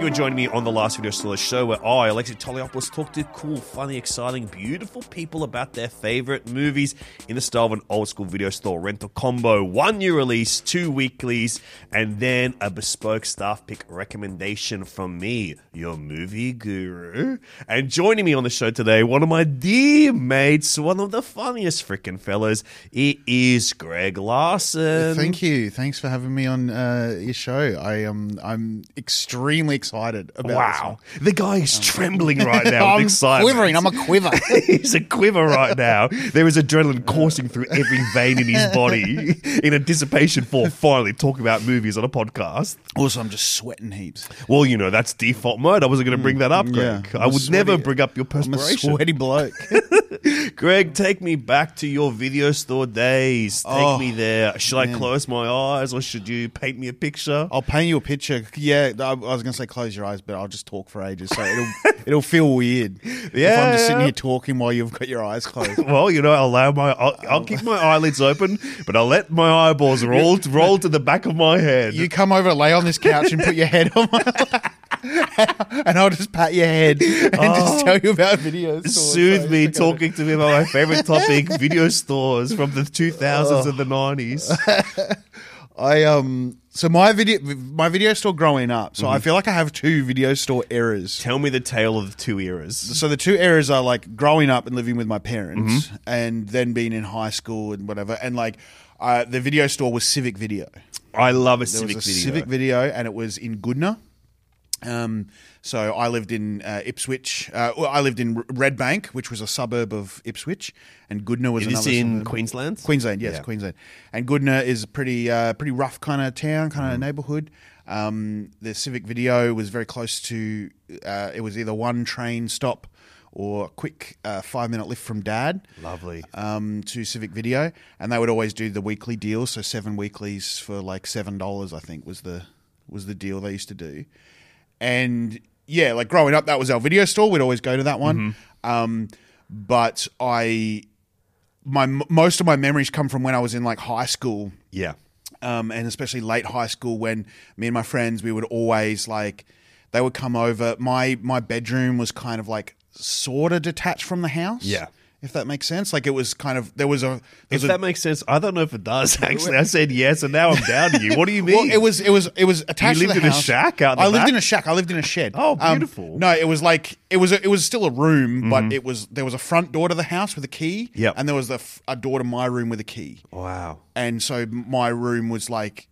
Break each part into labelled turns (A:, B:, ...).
A: you for joining me on the Last Video Store show, where I, Alexi Toliopoulos, talk to cool, funny, exciting, beautiful people about their favorite movies in the style of an old school video store rental combo. 1 new release, 2 weeklies, and then a bespoke staff pick recommendation from me, your movie guru. And joining me on the show today, one of my dear mates, one of the funniest freaking fellas, it is Greg Larson.
B: Thank you. Thanks for having me on your show. I'm extremely excited about this one.
A: The guy is trembling right now with excitement.
B: Quivering. I'm a quiver.
A: He's a quiver right now. There is adrenaline coursing through every vein in his body in anticipation for finally talking about movies on a podcast.
B: Also, I'm just sweating heaps.
A: Well, you know, that's default mode. I wasn't going to bring that up, Greg.
B: Yeah,
A: I would never bring up your perspiration.
B: I'm a sweaty bloke.
A: Greg, take me back to your video store days. Take me there. Should I close my eyes or should you paint me a picture?
B: I'll paint you a picture. Yeah, I was going to say close your eyes, but I'll just talk for ages, so it'll feel weird.
A: Yeah,
B: if I'm just sitting here talking while you've got your eyes closed.
A: Well, you know, I'll keep my eyelids open, but I'll let my eyeballs roll to the back of my head.
B: You come over, lay on this couch, and put your head on my lap. And I'll just pat your head and just tell you about video stores.
A: Soothe me, talking to me about my favorite topic, video stores from the 2000s and the 90s.
B: So my video store growing up. So I feel like I have two video store eras.
A: Tell me the tale of the two eras.
B: So the two eras are like growing up and living with my parents, and then being in high school and whatever. And like the video store was Civic Video.
A: I love a
B: There
A: Civic
B: was a
A: Video.
B: Civic Video, and it was in Goodna. So I lived in Ipswich. I lived in Redbank, which was a suburb of Ipswich, and Goodna was another.
A: Is this in
B: suburb.
A: Queensland?
B: Queensland, yes,
A: Yeah.
B: Queensland. And Goodna is a pretty rough kind of town, kind of neighbourhood. The Civic Video was very close to. It was either one train stop or a quick 5-minute lift from Dad.
A: Lovely.
B: To Civic Video, and they would always do the weekly deal. So 7 weeklies for like $7, I think was the deal they used to do. And yeah, like growing up, that was our video store. We'd always go to that one. But most of my memories come from when I was in like high school.
A: Yeah.
B: And especially late high school, when me and my friends, we would always like, they would come over. My bedroom was kind of like sort of detached from the house.
A: Yeah.
B: If that makes sense. Like it was kind of,
A: That makes sense. I don't know if it does, actually. I said yes, and now I'm down to you. What do you mean?
B: Well, it was attached
A: You
B: to the
A: lived in
B: house.
A: a shack out in the
B: I lived
A: back?
B: in a shack. I lived in a shed.
A: Oh, beautiful.
B: No, it was like it was still a room, but there was a front door to the house with a key.
A: Yep.
B: And there was a door to my room with a key.
A: Wow.
B: And so my room was like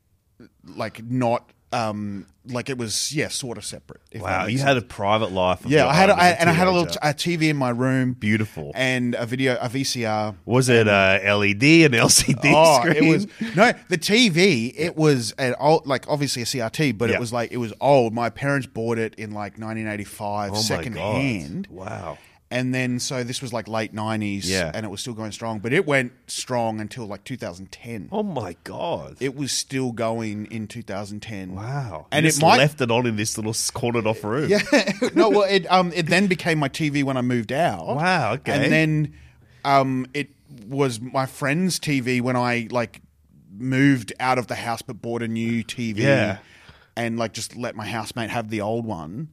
B: not like it was sort of separate. if that
A: Wow,
B: makes
A: you
B: sense.
A: had a private life. Of
B: Yeah,
A: your
B: I had
A: own as
B: I had a little
A: teenager.
B: TV in my room.
A: Beautiful.
B: And a VCR.
A: Was it a LED, an LCD
B: Oh,
A: screen?
B: it was the TV. It was an old, like obviously a CRT, but
A: Yeah.
B: it was old. My parents bought it in like 1985,
A: Oh my
B: second
A: God.
B: hand.
A: Wow.
B: And then so this was like late 90s,
A: Yeah.
B: and it was still going strong. But it went strong until like 2010.
A: Oh my God.
B: It was still going in 2010.
A: Wow.
B: And
A: You
B: it
A: just
B: might
A: left it on in this little cornered off room.
B: Yeah. No, well, it then became my TV when I moved out.
A: Wow, okay.
B: And then it was my friend's TV when I like moved out of the house but bought a new TV.
A: Yeah.
B: And like just let my housemate have the old one.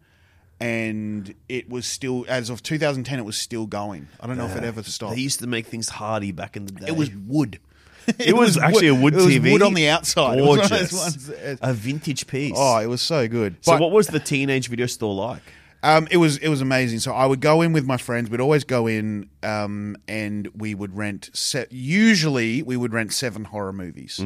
B: And it was still, as of 2010, it was still going. I don't know if it ever stopped.
A: They used to make things hardy back in the day.
B: It was wood.
A: It was actually a wood
B: it was
A: TV.
B: wood on the outside. It was one of those
A: Gorgeous.
B: ones-
A: A vintage piece.
B: Oh, it was so good.
A: So
B: But-
A: what was the teenage video store like?
B: It was amazing. So I would go in with my friends. We'd always go in, and we would rent. Usually, we would rent 7 horror movies,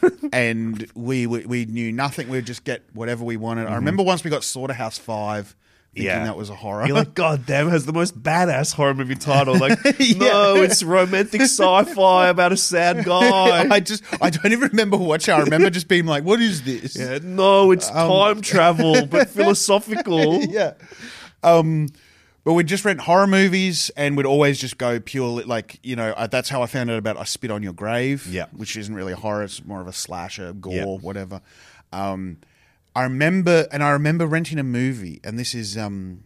B: and we knew nothing. We'd just get whatever we wanted. I remember once we got Slaughterhouse 5, thinking that was a horror.
A: You're like, God damn, it has the most badass horror movie title. Like, no, it's romantic sci-fi about a sad guy.
B: I don't even remember watching. I remember just being like, "What is this?"
A: Yeah, no, it's time travel, but philosophical.
B: Yeah. But we'd just rent horror movies, and we'd always just go purely like, that's how I found out about I Spit on Your Grave,
A: Yeah.
B: which isn't really a horror, it's more of a slasher, gore,
A: Yeah.
B: whatever. I remember renting a movie, and this is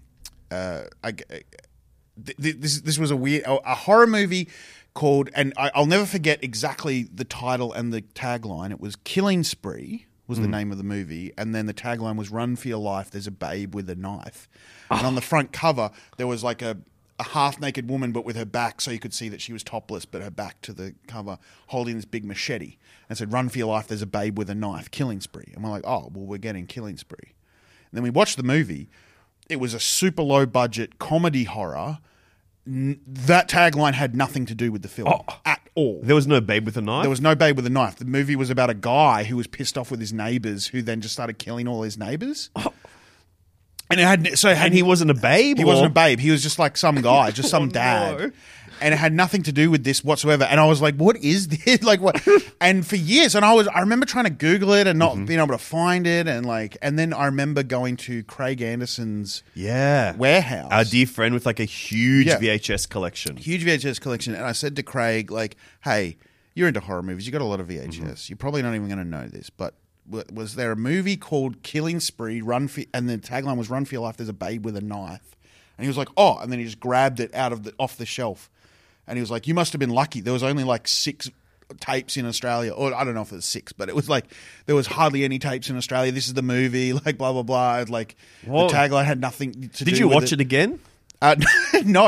B: this was a horror movie called, and I'll never forget exactly the title and the tagline. It was Killing Spree was the name of the movie, and then the tagline was "Run for your life. There's a babe with a knife." And on the front cover, there was like a half-naked woman, but with her back, so you could see that she was topless, but her back to the cover, holding this big machete, and said, "Run for your life. There's a babe with a knife. Killing spree." And we're like, "Oh, well, we're getting Killing Spree." And then we watched the movie. It was a super low-budget comedy horror. That tagline had nothing to do with the film at all.
A: There was no babe with a knife?
B: There was no babe with a knife. The movie was about a guy who was pissed off with his neighbors, who then just started killing all his neighbors. And
A: and he wasn't a babe?
B: He wasn't a babe. He was just like some guy, just some dad.
A: No.
B: And it had nothing to do with this whatsoever. And I was like, what is this? Like what? And for years, I remember trying to Google it and not being able to find it. And then I remember going to Craig Anderson's warehouse.
A: Our dear friend with like a huge VHS collection.
B: Huge VHS collection. And I said to Craig, like, hey, you're into horror movies. You got a lot of VHS. You're probably not even going to know this, but was there a movie called Killing Spree, and the tagline was "Run for your life, there's a babe with a knife." And he was like, "Oh," and then he just grabbed it off the shelf. And he was like, "You must have been lucky. There was only like 6 tapes in Australia." Or I don't know if it was 6, but it was like there was hardly any tapes in Australia. This is the movie, like blah, blah, blah. Like the tagline had nothing to do with it.
A: Did you watch it again?
B: No.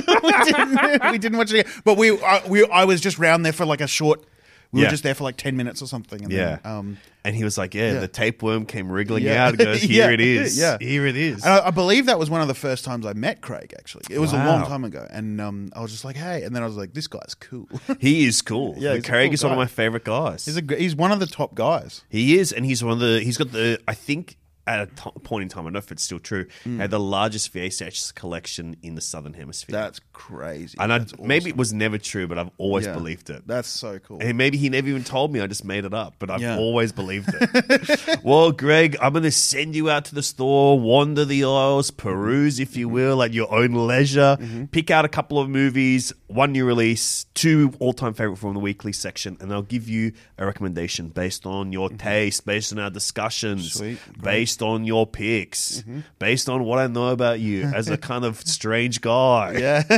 B: we didn't watch it again. But I was just round there for like a short... We were just there for like 10 minutes or something. And then,
A: and he was like, the tapeworm came wriggling out and goes, here it is. Here it is.
B: And I believe that was one of the first times I met Craig, actually. It was a long time ago. And I was just like, hey. And then I was like, this guy's cool.
A: He is cool. Craig
B: cool
A: is one of my favorite guys.
B: He's one of the top guys.
A: He is. And he's got I think... At a point in time, I don't know if it's still true, had the largest VHS collection in the Southern Hemisphere.
B: That's crazy.
A: And
B: That's awesome.
A: Maybe it was never true, but I've always believed it.
B: That's so cool.
A: And maybe he never even told me, I just made it up, but I've always believed it. Well, Greg, I'm going to send you out to the store, wander the aisles, peruse, if you will, at your own leisure, pick out a couple of movies, 1 new release, 2 all-time favorite from the weekly section, and I'll give you a recommendation based on your taste, based on our discussions, based on your picks, based on what I know about you as a kind of strange guy.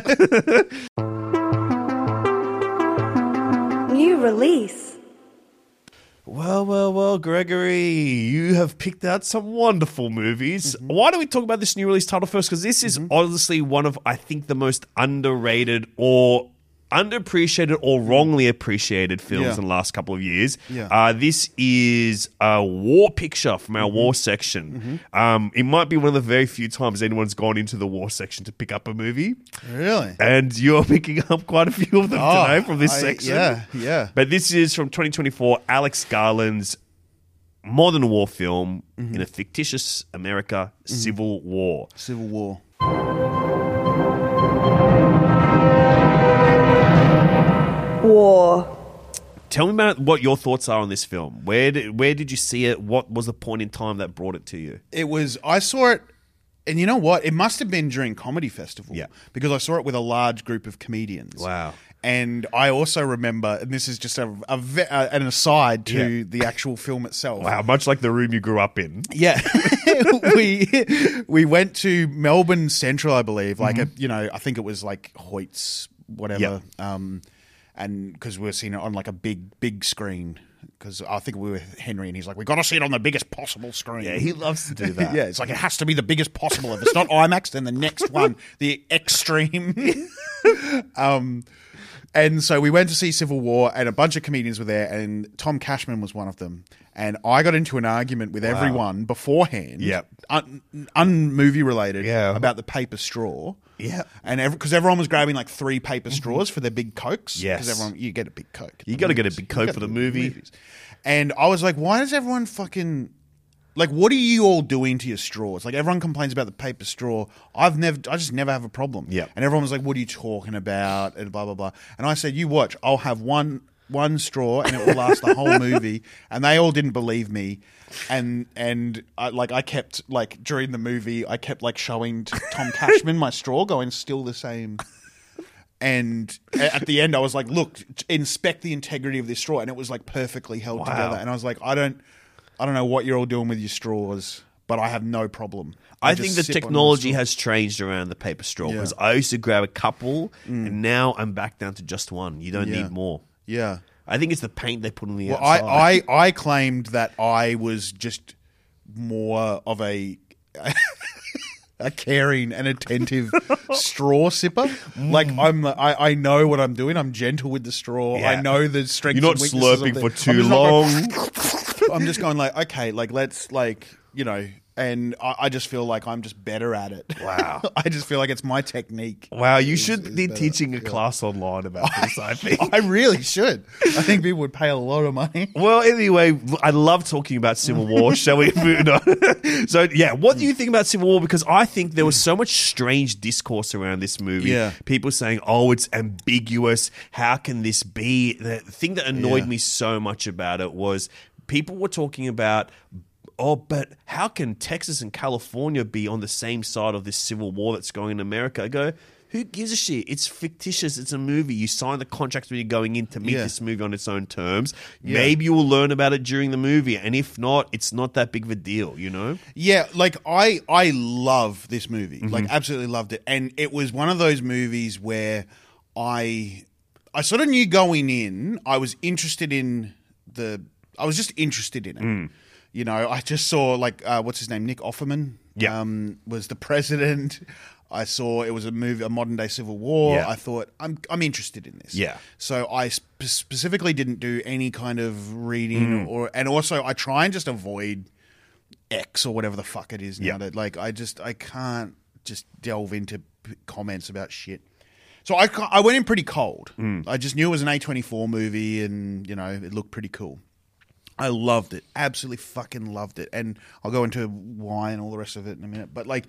C: New release.
A: Well, Gregory, you have picked out some wonderful movies. Why don't we talk about this new release title first? Because this is honestly one of, I think, the most underrated or underappreciated or wrongly appreciated films in the last couple of years. This is a war picture from our war section. It might be one of the very few times anyone's gone into the war section to pick up a movie.
B: Really?
A: And you're picking up quite a few of them today from this section.
B: Yeah.
A: But this is from 2024, Alex Garland's modern war film in a fictitious America, Civil War.
B: Civil War.
C: War.
A: Tell me about what your thoughts are on this film. Where did you see it? What was the point in time that brought it to you?
B: I saw it, and you know what? It must have been during Comedy Festival.
A: Yeah.
B: Because I saw it with a large group of comedians.
A: Wow.
B: And I also remember, and this is just an aside to the actual film itself.
A: Wow, much like the room you grew up in.
B: Yeah. we went to Melbourne Central, I believe. Like, I think it was like Hoyt's, whatever. And because we were seeing it on like a big screen, because I think we were with Henry, and he's like, "We got to see it on the biggest possible screen."
A: Yeah, he loves to do that.
B: Yeah, it's like it has to be the biggest possible. If it's not IMAX, then the next one, the Extreme. And so we went to see Civil War, and a bunch of comedians were there, and Tom Cashman was one of them. And I got into an argument with everyone beforehand, un-movie related, about the paper straw.
A: Yeah.
B: And because everyone was grabbing like 3 paper straws for their big Cokes.
A: Yes.
B: Because you get a big Coke.
A: You got to get a big Coke for the movie.
B: And I was like, why does everyone fucking... Like, what are you all doing to your straws? Like, everyone complains about the paper straw. I just never have a problem.
A: Yeah.
B: And everyone was like, what are you talking about? And blah, blah, blah. And I said, you watch. I'll have one straw and it will last the whole movie. And they all didn't believe me. And I kept, like, during the movie, I kept, like, showing Tom Cashman my straw going, still the same. And at the end, I was like, look, inspect the integrity of this straw. And it was, like, perfectly held together. And I was like, I don't know what you're all doing with your straws, but I have no problem.
A: I think the technology has changed around the paper straw, because I used to grab a couple, and now I'm back down to just one. You don't need more.
B: Yeah.
A: I think it's the paint they put on the
B: Well,
A: outside.
B: I claimed that I was just more of a caring and attentive straw sipper. Like I know what I'm doing. I'm gentle with the straw.
A: Yeah.
B: I know the strengths.
A: You're not
B: and weaknesses
A: slurping
B: of
A: for
B: the,
A: too
B: I'm just not
A: long.
B: I'm just going like, okay, like let's like, you know, and I just feel like I'm just better at it.
A: Wow.
B: I just feel like it's my technique.
A: Wow, you should be
B: better.
A: teaching a class online about this, I think.
B: I really should. I think people would pay a lot of money.
A: Well, anyway, I love talking about Civil War. Shall we move on? So, yeah, what do you think about Civil War? Because I think there was so much strange discourse around this movie.
B: Yeah.
A: People saying, oh, it's ambiguous. How can this be? The thing that annoyed
B: Yeah.
A: me so much about it was people were talking about, oh, but how can Texas and California be on the same side of this civil war that's going in America? I go, who gives a shit? It's fictitious. It's a movie. You sign the contract when you're going in to meet
B: Yeah.
A: this movie on its own terms.
B: Yeah.
A: Maybe you will learn about it during the movie. And if not, it's not that big of a deal, you know?
B: Yeah, like I love this movie. Like absolutely loved it. And it was one of those movies where I sort of knew going in, I was just interested in it. You know, I just saw like what's his name? Nick Offerman.
A: Yeah.
B: Was the president. I saw it was a modern day civil war.
A: Yeah.
B: I thought I'm interested in this.
A: Yeah.
B: So I specifically didn't do any kind of reading and also I try and just avoid X or whatever the fuck it is now.
A: Yeah.
B: That like I can't just delve into comments about shit. So I went in pretty cold. I just knew it was an A24 movie, and you know it looked pretty cool. I loved it, absolutely fucking loved it, and I'll go into why and all the rest of it in a minute. But like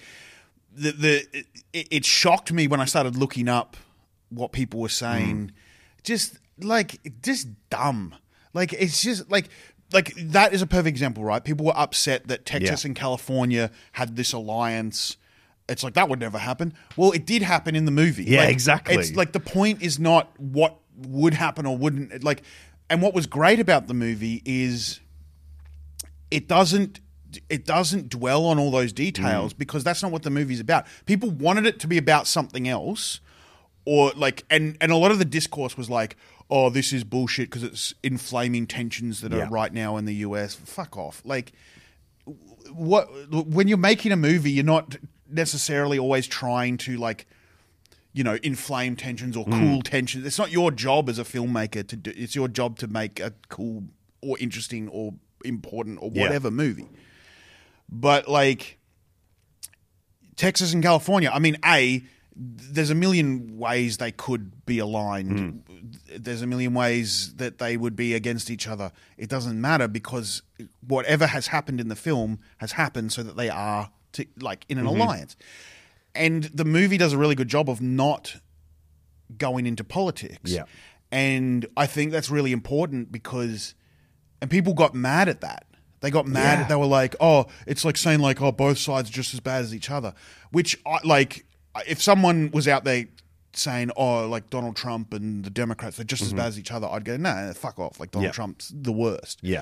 B: it shocked me when I started looking up what people were saying. Just dumb. Like it's just like that is a perfect example, right? People were upset that Texas and California had this alliance. It's like that would never happen. Well, it did happen in the movie.
A: Yeah,
B: Like,
A: exactly.
B: It's like the point is not what would happen or wouldn't. Like, and what was great about the movie is it doesn't dwell on all those details because that's not what the movie's about. People wanted it to be about something else, or like, and a lot of the discourse was like, oh, this is bullshit because it's inflaming tensions that are right now in the US. Fuck off. Like, what when you're making a movie, you're not necessarily always trying to like, you know, inflame tensions or cool tensions. It's not your job as a filmmaker to do. It's your job to make a cool or interesting or important or whatever movie. But like Texas and California, I mean, there's a million ways they could be aligned. There's a million ways that they would be against each other. It doesn't matter because whatever has happened in the film has happened so that they are in an alliance. And the movie does a really good job of not going into politics.
A: Yeah.
B: And I think that's really important because and people got mad at that. They got mad.
A: Yeah.
B: They were like, oh, it's like saying like, oh, both sides are just as bad as each other. Which, if someone was out there saying, oh, like Donald Trump and the Democrats, they're just as bad as each other, I'd go, nah, fuck off. Like Donald Trump's the worst.
A: Yeah.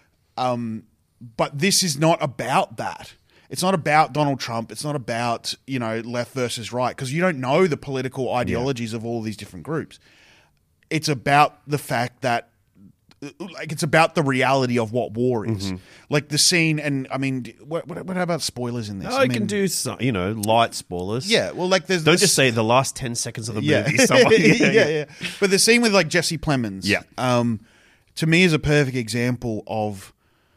B: But this is not about that. It's not about Donald Trump. It's not about, you know, left versus right because you don't know the political ideologies of all these different groups. It's about the fact that like it's about the reality of what war is. Like the scene, and I mean, what about spoilers in this?
A: Oh,
B: I
A: you
B: mean,
A: can do some, you know, light spoilers.
B: yeah. Well, like there's
A: Don't just say the last 10 seconds of the
B: yeah,
A: movie. Someone,
B: yeah. But the scene with like Jesse Plemons,
A: Yeah.
B: To me is a perfect example of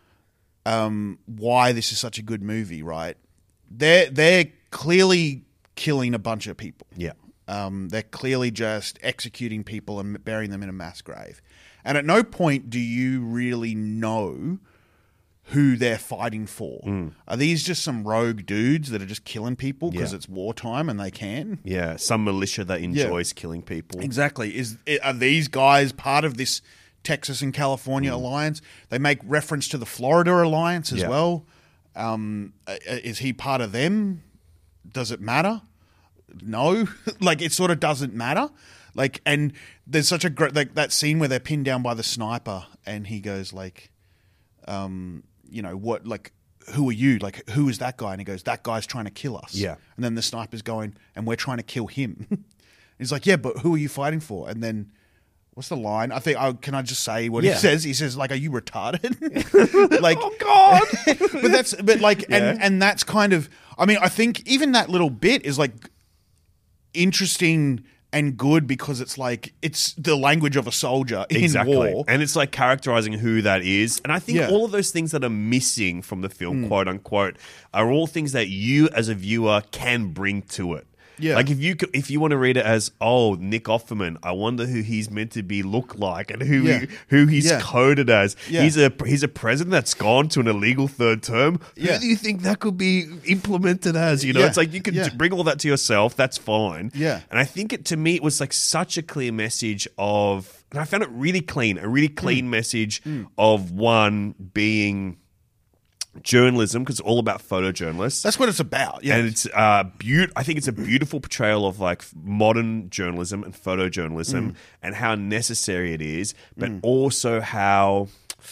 B: why this is such a good movie. Right? They're clearly killing a bunch of people.
A: Yeah.
B: They're clearly just executing people and burying them in a mass grave. And at no point do you really know who they're fighting for. Are these just some rogue dudes that are just killing people because it's wartime and they can?
A: Yeah. Some militia that enjoys killing people.
B: Exactly. Are these guys part of this Texas and California alliance? They make reference to the Florida alliance as well. Is he part of them? Does it matter? No. Like, it sort of doesn't matter. Like, and there's such a great, like, that scene where they're pinned down by the sniper and he goes like, you know, what, like, who are you? Like, who is that guy? And he goes, that guy's trying to kill us.
A: Yeah.
B: And then the sniper's going, and we're trying to kill him. He's like, yeah, but who are you fighting for? And then what's the line? I think, can I just say what
A: Yeah.
B: he says? He says, like, are you retarded? Like,
A: Oh God!
B: and that's kind of, I mean, I think even that little bit is like interesting and good because it's like, it's the language of a soldier in war.
A: And it's like characterizing who that is. And I think
B: Yeah.
A: all of those things that are missing from the film, quote unquote, are all things that you as a viewer can bring to it.
B: Yeah.
A: Like if you want to read it as, oh, Nick Offerman, I wonder who he's meant to be look like and who he's
B: Yeah.
A: coded as.
B: Yeah.
A: He's a president that's gone to an illegal third term.
B: Yeah.
A: Who do you think that could be implemented as? You know,
B: Yeah.
A: it's like you can
B: Yeah.
A: bring all that to yourself. That's fine.
B: Yeah.
A: And I think to me, it was like such a clear message of, and I found it really clean, a really clean message of one being journalism, because it's all about photojournalists.
B: That's what it's about. Yeah.
A: And it's I think it's a beautiful portrayal of like modern journalism and photojournalism and how necessary it is, but also how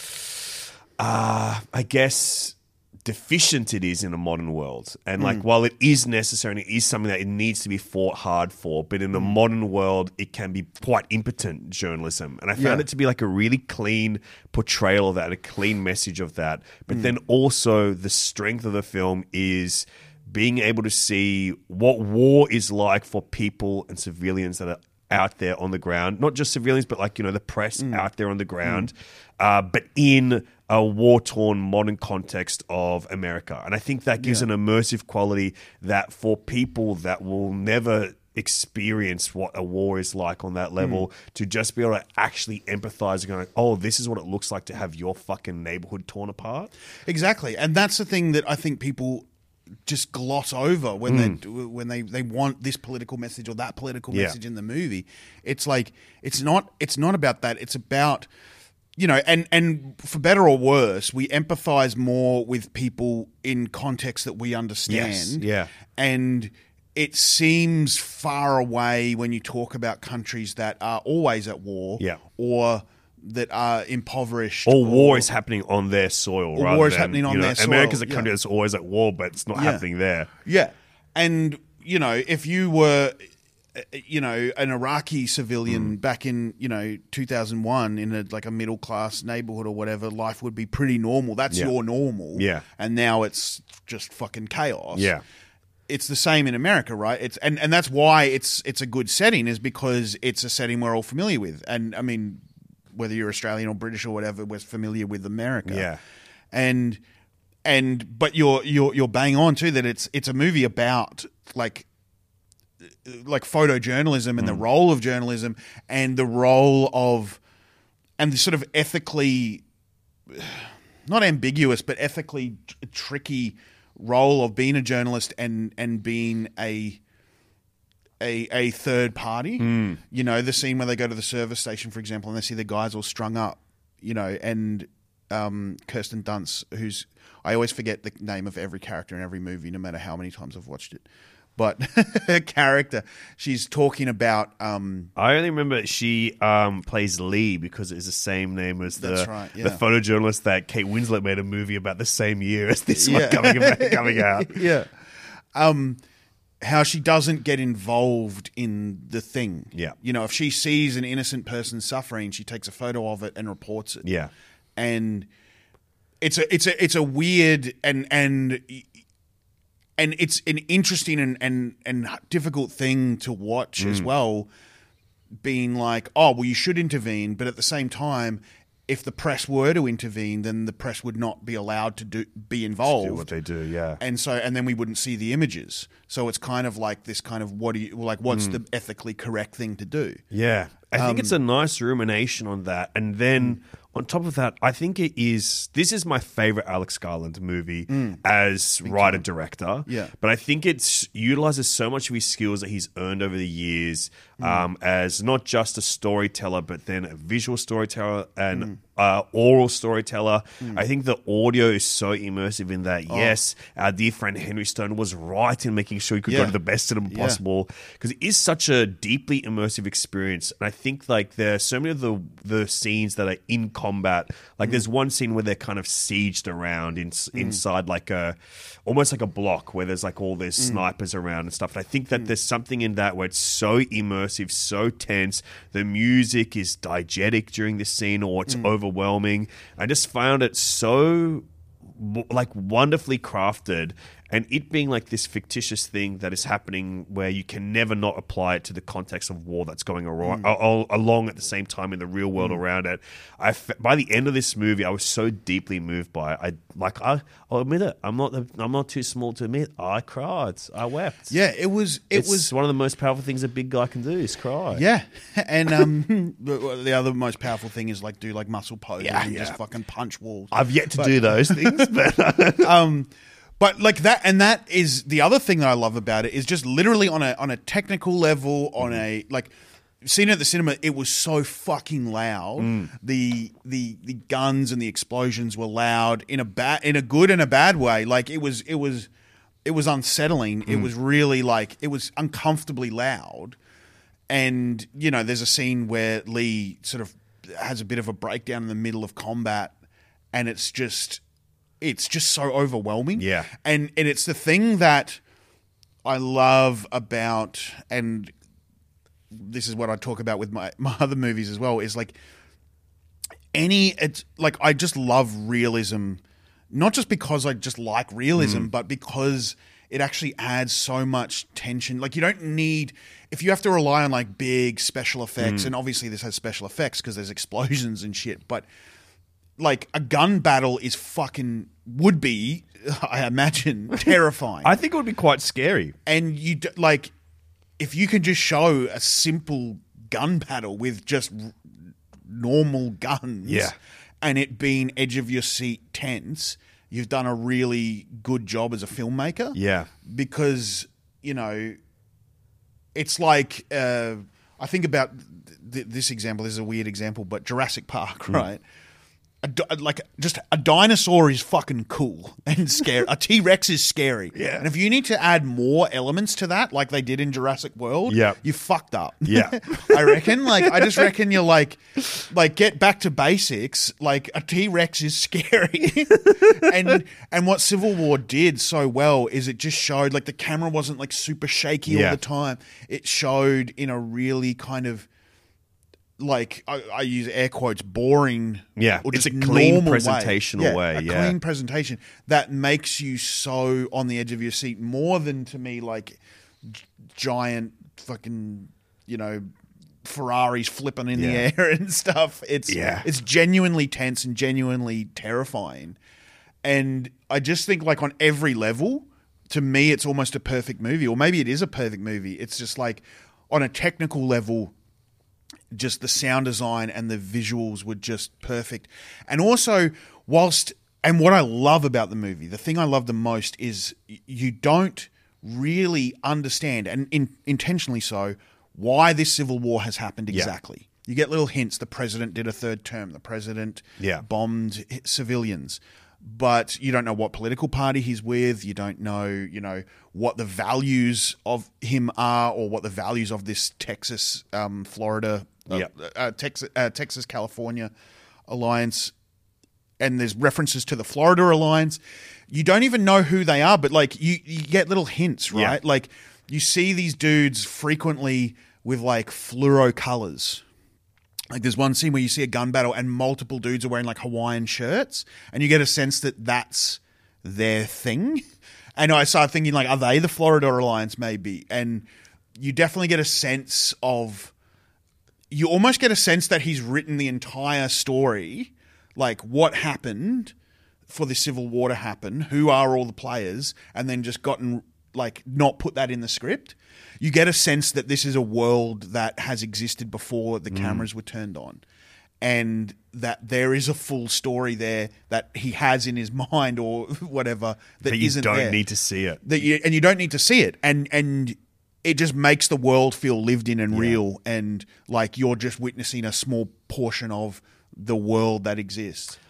A: I guess deficient it is in a modern world. And like while it is necessary and it is something that it needs to be fought hard for, but in a modern world it can be quite impotent journalism. And I found it to be like a really clean portrayal of that, a clean message of that. But then also the strength of the film is being able to see what war is like for people and civilians that are out there on the ground, not just civilians, but like, you know, the press out there on the ground, but in a war-torn modern context of America. And I think that gives an immersive quality that for people that will never experience what a war is like on that level, to just be able to actually empathize and go, oh, this is what it looks like to have your fucking neighborhood torn apart.
B: Exactly. And that's the thing that I think people just gloss over when they want this political message or that political message in the movie. It's like it's not about that. It's about, you know, and for better or worse, we empathize more with people in context that we understand.
A: Yes. Yeah.
B: And it seems far away when you talk about countries that are always at war, or that are impoverished,
A: or war is happening on their soil.
B: Or
A: rather
B: war is
A: than,
B: happening on
A: you know,
B: their soil.
A: America's a country that's always at war, but it's not happening there.
B: Yeah. And, you know, if you were, you know, an Iraqi civilian back in, you know, 2001 in a middle class neighborhood or whatever, life would be pretty normal. That's your normal.
A: Yeah.
B: And now it's just fucking chaos.
A: Yeah.
B: It's the same in America, right? It's and that's why it's a good setting, is because it's a setting we're all familiar with. And I mean, whether you're Australian or British or whatever, we're familiar with America.
A: Yeah.
B: But you're bang on too that it's a movie about like photojournalism and the role of journalism and the role of, and the sort of ethically, not ambiguous, but ethically tricky role of being a journalist and being a third party. You know, the scene where they go to the service station, for example, and they see the guys all strung up, you know, and Kirsten Dunst, who's, I always forget the name of every character in every movie, no matter how many times I've watched it. But her character, she's talking about...
A: I only remember she plays Lee because it's the same name as the photojournalist that Kate Winslet made a movie about the same year as this one coming out.
B: Yeah. How she doesn't get involved in the thing.
A: Yeah.
B: You know, if she sees an innocent person suffering, she takes a photo of it and reports it.
A: Yeah.
B: And it's a weird and it's an interesting and difficult thing to watch as well, being like, oh, well, you should intervene, but at the same time, if the press were to intervene, then the press would not be allowed to be involved.
A: Do what they do, yeah.
B: And then we wouldn't see the images. So it's kind of like this kind of, what's the ethically correct thing to do?
A: Yeah. I think it's a nice rumination on that. And then on top of that, I think this is my favorite Alex Garland movie as writer-director.
B: Yeah.
A: But I think it utilizes so much of his skills that he's earned over the years as not just a storyteller, but then a visual storyteller and oral storyteller. I think the audio is so immersive in that, yes, our dear friend Henry Stone was right in making sure he could go to the best cinema possible, because it is such a deeply immersive experience. And I think like there are so many of the scenes that are in combat. Like there's one scene where they're kind of sieged around inside like almost like a block where there's like all these snipers around and stuff. And I think that there's something in that where it's so immersive immersive, so tense. The music is diegetic during this scene, or it's overwhelming. I just found it so like wonderfully crafted, and it being like this fictitious thing that is happening where you can never not apply it to the context of war that's going along at the same time in the real world around it. By the end of this movie, I was so deeply moved by it. I'll admit it. I'm not too small to admit. I cried. I wept.
B: Yeah, it was
A: one of the most powerful things a big guy can do is cry.
B: Yeah, and the other most powerful thing is like do like muscle poses and just fucking punch walls.
A: I've yet to do those things, but
B: but like that, and that is the other thing that I love about it is just literally on a technical level, on a like seen it at the cinema, it was so fucking loud. The guns and the explosions were loud in a good and a bad way. Like it was unsettling. It was really like it was uncomfortably loud. And you know, there's a scene where Lee sort of has a bit of a breakdown in the middle of combat, and it's just so overwhelming.
A: Yeah.
B: And it's the thing that I love about, and this is what I talk about with my other movies as well, is like it's like I just love realism, not just because I just like realism, but because it actually adds so much tension. Like you don't need, if you have to rely on like big special effects, and obviously this has special effects because there's explosions and shit, but like a gun battle is would be, I imagine, terrifying.
A: I think it would be quite scary.
B: And like, if you can just show a simple gun battle with just normal guns, and it being edge of your seat tense, you've done a really good job as a filmmaker.
A: Yeah,
B: because you know, it's like I think about this example. This is a weird example, but Jurassic Park, right? Just a dinosaur is fucking cool and scary. A T-Rex is scary.
A: Yeah.
B: And if you need to add more elements to that, like they did in Jurassic World, you fucked up.
A: Yeah.
B: I reckon. Like, I just reckon you're like get back to basics. Like a T-Rex is scary. and what Civil War did so well is it just showed like the camera wasn't like super shaky all the time. It showed in a really kind of, like I use air quotes, boring.
A: Yeah,
B: or
A: it's
B: just
A: a clean
B: normal
A: presentational way.
B: A clean presentation that makes you so on the edge of your seat, more than to me like giant fucking, you know, Ferraris flipping in the air and stuff. It's genuinely tense and genuinely terrifying. And I just think like on every level, to me, it's almost a perfect movie, or maybe it is a perfect movie. It's just like on a technical level, just the sound design and the visuals were just perfect. And also, and what I love about the movie, the thing I love the most is you don't really understand, and intentionally so, why this civil war has happened exactly. You get little hints. The president did a third term. The president bombed civilians. But you don't know what political party he's with. You don't know, you know, what the values of him are, or what the values of this Texas, Florida, Texas, California alliance. And there's references to the Florida alliance. You don't even know who they are, but like you get little hints, right?
A: Yeah.
B: Like you see these dudes frequently with like fluoro colors. Like there's one scene where you see a gun battle and multiple dudes are wearing like Hawaiian shirts, and you get a sense that that's their thing. And I started thinking like, are they the Florida Alliance? Maybe. And you definitely get a sense of, you almost get a sense that he's written the entire story, like what happened for the Civil War to happen, who are all the players, and then just gotten like not put that in the script. You get a sense that this is a world that has existed before the cameras were turned on, and that there is a full story there that he has in his mind or whatever that
A: you
B: isn't
A: don't
B: there.
A: need to see it.
B: And you don't need to see it. And it just makes the world feel lived in and real, and like you're just witnessing a small portion of the world that exists.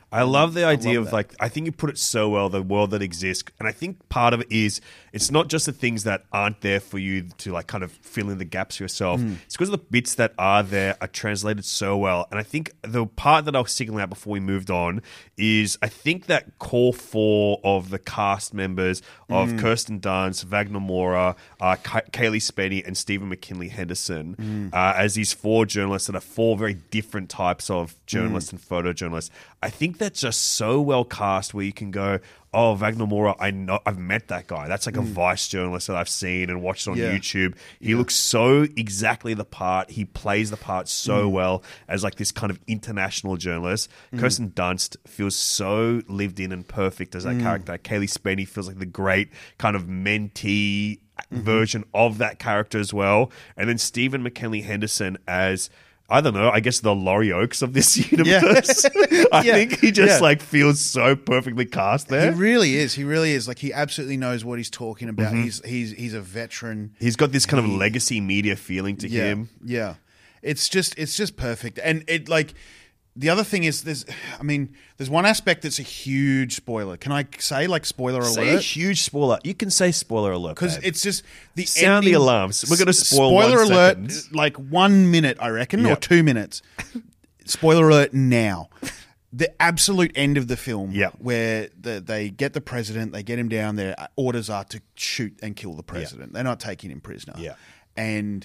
A: I love the idea
B: love
A: of
B: that.
A: I think you put it so well, the world that exists. And I think part of it is it's not just the things that aren't there for you to kind of fill in the gaps yourself. It's because the bits that are there are translated so well. And I think the part that I'll signal out before we moved on is I think that core four of the cast members of Kirsten Dunst, Wagner Moura, Kaylee Spenny, and Stephen McKinley Henderson as these four journalists that are four very different types of journalists and photojournalists. I think that's just so well cast where you can go, oh, Wagner Moura, I know, I've met that guy. That's like a Vice journalist that I've seen and watched on YouTube. He looks so exactly the part. He plays the part so well as like this kind of international journalist. Kirsten Dunst feels so lived in and perfect as that character. Kaylee Spenny feels like the great kind of mentee version of that character as well. And then Stephen McKinley Henderson as, I don't know, I guess the Laurie Oakes of this universe. I think he just feels so perfectly cast there.
B: He really is. He really is. Like, he absolutely knows what he's talking about. He's a veteran.
A: He's got this kind of legacy media feeling to him.
B: Yeah. It's just perfect. And it the other thing is there's one aspect that's a huge spoiler. Can I say spoiler alert?
A: Say a huge spoiler. You can say spoiler alert.
B: Because it's just the
A: sound
B: ending,
A: the alarms. We're going to spoil
B: spoiler
A: 1
B: alert,
A: second.
B: 1 minute, I reckon, or 2 minutes. Spoiler alert now. The absolute end of the film, where they get the president, they get him down there. Orders are to shoot and kill the president. They're not taking him prisoner. And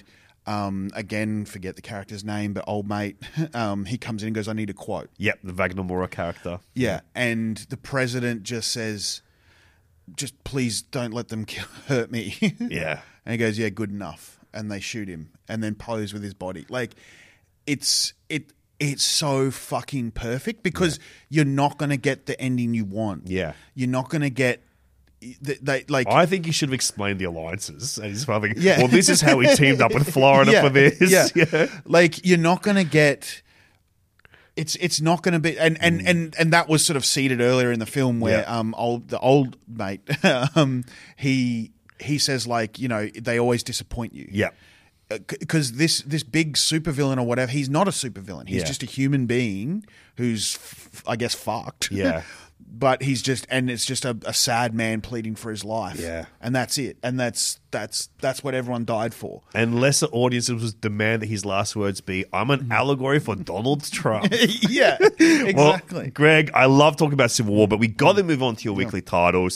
B: again, forget the character's name, but old mate, he comes in and goes, I need a quote.
A: Yep, the Wagner Moura character.
B: Yeah, and the president just says, just please don't let them hurt me.
A: Yeah.
B: And he goes, yeah, good enough. And they shoot him and then pose with his body. It's so fucking perfect because you're not going to get the ending you want.
A: Yeah.
B: You're not going to get...
A: I think you should have explained the alliances. And he's probably, well, this is how we teamed up with Florida for this.
B: Yeah. You're not going to get. It's not going to be, and that was sort of seeded earlier in the film where the old mate he says they always disappoint you.
A: Yeah.
B: Because this big supervillain or whatever, he's not a supervillain. He's just a human being who's, I guess, fucked.
A: Yeah.
B: But it's just a sad man pleading for his life.
A: Yeah.
B: And that's it. And that's what everyone died for.
A: And lesser audiences would demand that his last words be, I'm an allegory for Donald Trump.
B: Yeah, exactly.
A: Well, Greg, I love talking about Civil War, but we got to move on to your weekly titles.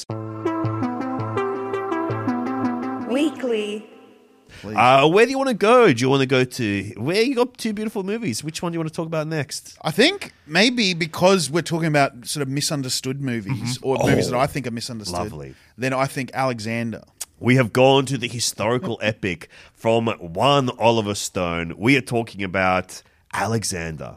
C: Weekly.
A: Where do you want to go? Do you want to go to where you got two beautiful movies? Which one do you want to talk about next?
B: I think maybe because we're talking about sort of misunderstood movies or movies that I think are misunderstood.
A: Lovely.
B: Then I think Alexander.
A: We have gone to the historical epic from one Oliver Stone. We are talking about Alexander.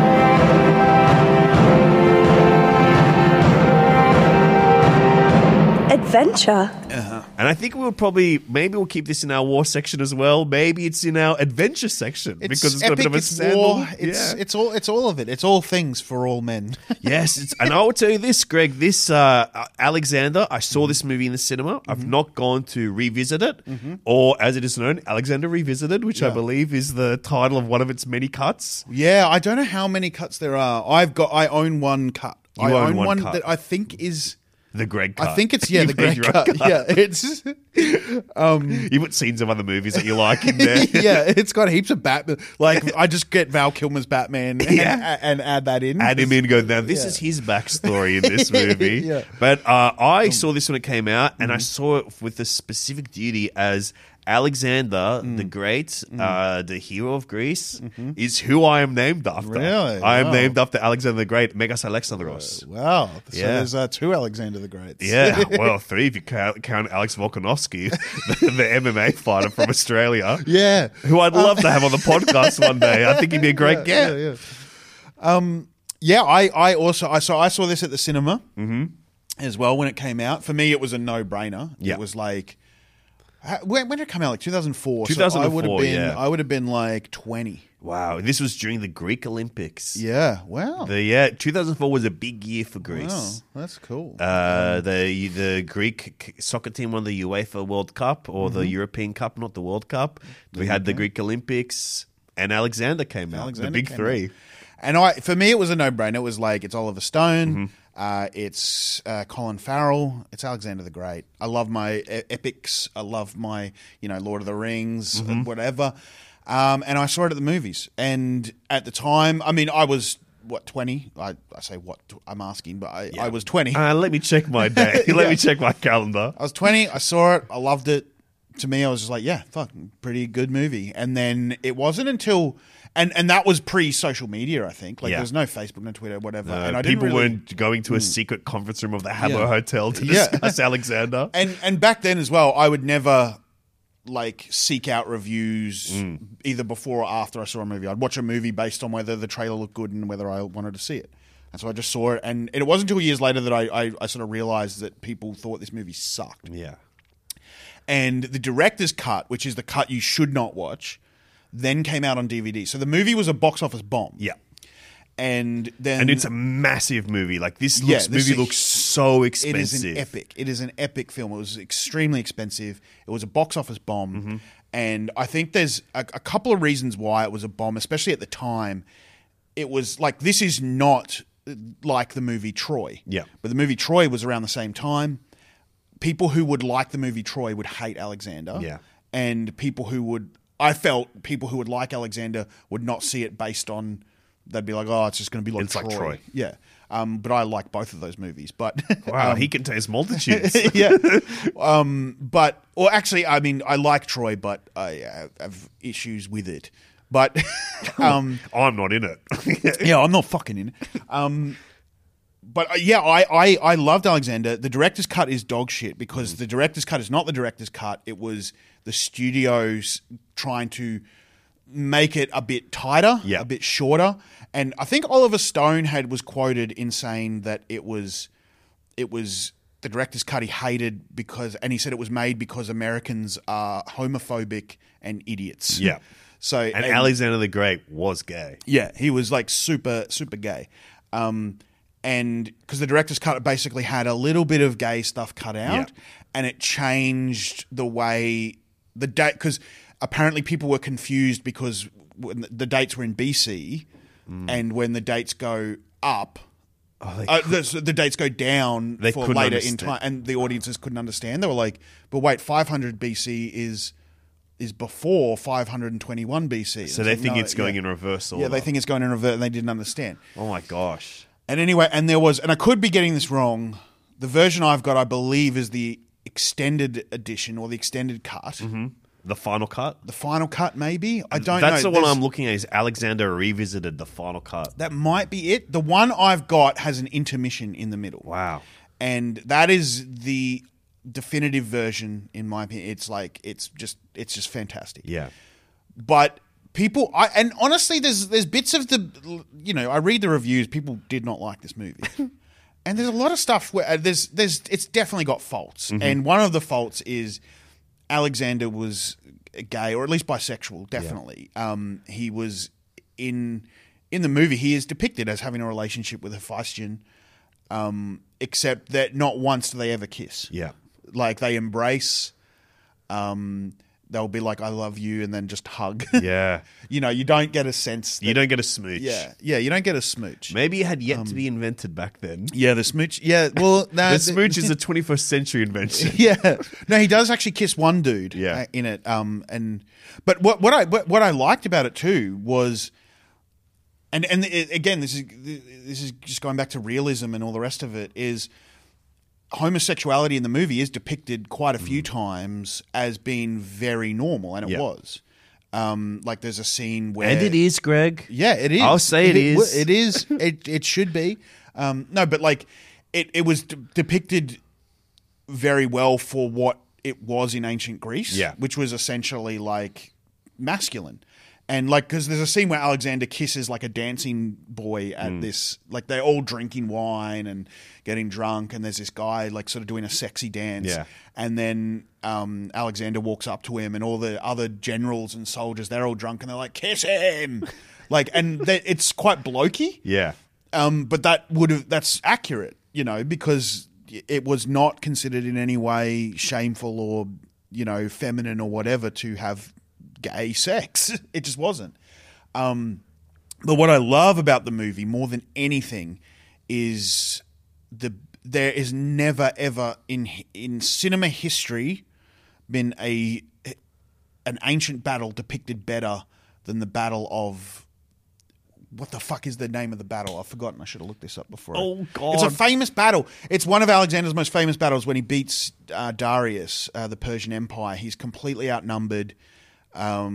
C: Adventure.
A: And I think maybe we'll keep this in our war section as well. Maybe it's in our adventure section because it's got a bit of a
B: war. It's all of it. It's all things for all men.
A: Yes, and I will tell you this, Greg. This Alexander, I saw this movie in the cinema. I've not gone to revisit it, or as it is known, Alexander Revisited, which I believe is the title of one of its many cuts.
B: Yeah, I don't know how many cuts there are. I own one cut.
A: I own one cut.
B: That I think is.
A: The Greg cut.
B: I think it's the Greg cut. Yeah, it's.
A: You put scenes of other movies that you like in there.
B: Yeah, it's got heaps of Batman. I just get Val Kilmer's Batman and add that in.
A: Add him in and go, now this is his backstory in this movie.
B: Yeah.
A: But I saw this when it came out, and I saw it with the specific duty as Alexander the Great, the hero of Greece, is who I am named after.
B: Really?
A: I am named after Alexander the Great, Megas Alexandros.
B: Wow. So there's two Alexander the Greats.
A: Yeah, well, three if you count Alex Volkanovski, the MMA fighter from Australia.
B: Yeah.
A: Who I'd love to have on the podcast one day. I think he'd be a great guest.
B: I saw this at the cinema as well when it came out. For me, it was a no-brainer.
A: Yeah.
B: It was like... When did it come out? Like 2004.
A: 2004,
B: I would have been like 20.
A: Wow, this was during the Greek Olympics.
B: Yeah, wow.
A: 2004 was a big year for Greece.
B: Wow, that's cool.
A: The Greek soccer team won the UEFA World Cup or the European Cup, not the World Cup. We had the Greek Olympics, and Alexander came out. The big three.
B: And for me, it was a no-brainer. It was like, it's Oliver Stone, it's Colin Farrell, it's Alexander the Great. I love my epics. I love my, Lord of the Rings, whatever. And I saw it at the movies. And at the time, I mean, I was, 20? I say what I'm asking, but I was 20.
A: Let me check my day. Let me check my calendar.
B: I was 20. I saw it. I loved it. To me, I was just like, yeah, fuck, pretty good movie. And then it wasn't until... And that was pre-social media, I think. Like, there was no Facebook, no Twitter, whatever. And I
A: people weren't going to a secret conference room of the Habbo Hotel to discuss Alexander.
B: And back then as well, I would never... seek out reviews either before or after I saw a movie. I'd watch a movie based on whether the trailer looked good and whether I wanted to see it. And so I just saw it. And it wasn't until years later that I sort of realized that people thought this movie sucked.
A: Yeah.
B: And the director's cut, which is the cut you should not watch, then came out on DVD. So the movie was a box office bomb.
A: Yeah.
B: And
A: it's a massive movie. Like this movie looks so expensive.
B: It is an epic. It is an epic film. It was extremely expensive. It was a box office bomb, and I think there's a couple of reasons why it was a bomb, especially at the time. It was like, this is not like the movie Troy.
A: Yeah,
B: but the movie Troy was around the same time. People who would like the movie Troy would hate Alexander.
A: Yeah,
B: and people who would like Alexander would not see it based on. They'd be like, oh, it's just going to be like Troy.
A: Like Troy.
B: Yeah. But I like both of those movies. But
A: wow, he contains multitudes.
B: Yeah. Actually, I mean, I like Troy, but I have issues with it. But
A: I'm not in it.
B: yeah, I'm not fucking in it. But I loved Alexander. The director's cut is dog shit because the director's cut is not the director's cut. It was the studios trying to make it a bit tighter, a bit shorter. And I think Oliver Stone was quoted in saying that it was the director's cut he hated and he said it was made because Americans are homophobic and idiots.
A: Yeah.
B: So
A: and Alexander the Great was gay.
B: Yeah, he was like super gay. And because the director's cut basically had a little bit of gay stuff cut out, and it changed the way the date, because apparently people were confused because when the dates were in BC, and when the dates go up, the dates go down for later in time, and the audiences couldn't understand. They were like, "But wait, 500 BC is before 521 BC."
A: So they think it's going in reverse order.
B: Yeah, they think it's going in reverse, and they didn't understand.
A: Oh my gosh!
B: And anyway, and I could be getting this wrong. The version I've got, I believe, is the extended edition or the extended cut.
A: The final cut?
B: The final cut, maybe? I don't know.
A: That's the one I'm looking at, is Alexander Revisited, the final cut.
B: That might be it. The one I've got has an intermission in the middle.
A: Wow.
B: And that is the definitive version, in my opinion. It's just fantastic.
A: Yeah.
B: But people, and honestly, there's bits of I read the reviews, people did not like this movie. And there's a lot of stuff where it's definitely got faults. And one of the faults is Alexander was gay, or at least bisexual, definitely. Yeah. He was in the movie, he is depicted as having a relationship with Hephaestion, except that not once do they ever kiss.
A: Yeah.
B: Like, they embrace, they'll be like, I love you, and then just hug.
A: Yeah.
B: You don't get a sense.
A: You don't get a smooch.
B: Yeah, you don't get a smooch.
A: Maybe it had yet to be invented back then.
B: Yeah, the smooch. Yeah, well...
A: the smooch is a 21st century invention.
B: Yeah. No, he does actually kiss one dude in it. But what I liked about it too was... And again, this is just going back to realism and all the rest of it, is homosexuality in the movie is depicted quite a few times as being very normal, and it was. Like, there's a scene where...
A: And it is, Greg.
B: Yeah, it is.
A: I'll say it is.
B: It is. It should be. No, but like, it was depicted very well for what it was in ancient Greece, which was essentially like masculine. And like, because there's a scene where Alexander kisses like a dancing boy at this, like, they're all drinking wine and getting drunk, and there's this guy like sort of doing a sexy dance.
A: Yeah.
B: And then Alexander walks up to him, and all the other generals and soldiers, they're all drunk, and they're like, kiss him. Like, and it's quite blokey.
A: Yeah.
B: But that's accurate, because it was not considered in any way shameful or, feminine or whatever to have gay sex. It just wasn't. But what I love about the movie more than anything is there is never ever in cinema history been an ancient battle depicted better than the Battle of... What the fuck is the name of the battle? I've forgotten. I should have looked this up before.
A: Oh, God.
B: It's a famous battle. It's one of Alexander's most famous battles when he beats Darius, the Persian Empire. He's completely outnumbered. I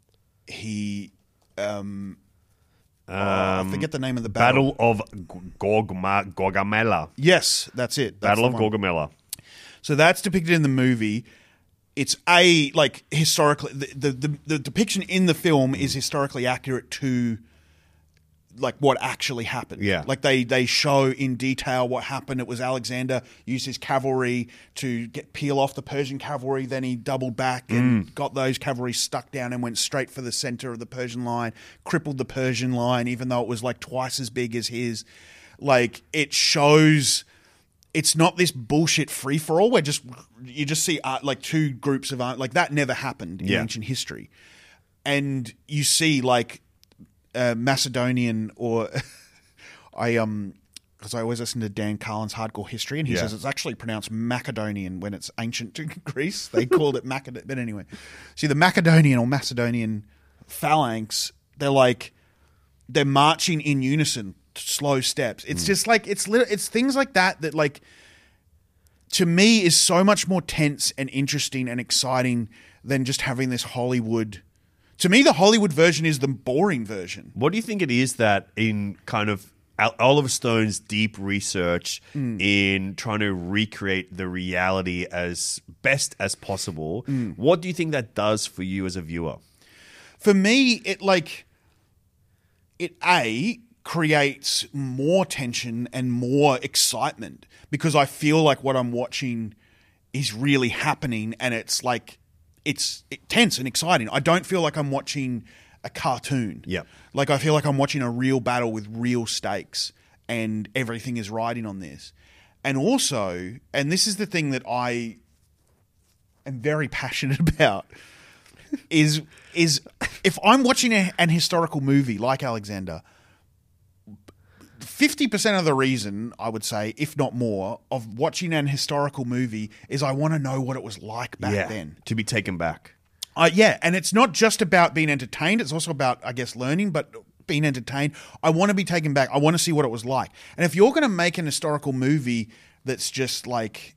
B: forget the name of the battle.
A: Battle of Gaugamela.
B: Yes, that's it. That's
A: Battle of
B: the one.
A: Gaugamela.
B: So that's depicted in the movie. It's historically the depiction in the film is historically accurate to like what actually happened.
A: Yeah.
B: Like they show in detail what happened. It was Alexander used his cavalry to peel off the Persian cavalry. Then he doubled back and got those cavalry stuck down and went straight for the center of the Persian line, crippled the Persian line, even though it was like twice as big as his. Like it shows it's not this bullshit free for all where you just see like two groups of like that never happened in ancient history. And you see like Macedonian or because I always listen to Dan Carlin's Hardcore History and he says it's actually pronounced Macedonian when it's ancient Greece. They called it Macedonian. But anyway, see the Macedonian or Macedonian phalanx, they're marching in unison, slow steps. It's just like it's things like that like to me is so much more tense and interesting and exciting than just having this Hollywood. To me, the Hollywood version is the boring version.
A: What do you think it is that in kind of Oliver Stone's deep research in trying to recreate the reality as best as possible, what do you think that does for you as a viewer?
B: For me, it creates more tension and more excitement because I feel like what I'm watching is really happening and it's like it's tense and exciting. I don't feel like I'm watching a cartoon.
A: Yep.
B: Like I feel like I'm watching a real battle with real stakes and everything is riding on this. And also, and this is the thing that I am very passionate about, is if I'm watching an historical movie like Alexander, 50% of the reason, I would say, if not more, of watching an historical movie is I want to know what it was like back then.
A: To be taken back.
B: And it's not just about being entertained. It's also about, I guess, learning, but being entertained. I want to be taken back. I want to see what it was like. And if you're going to make an historical movie that's just like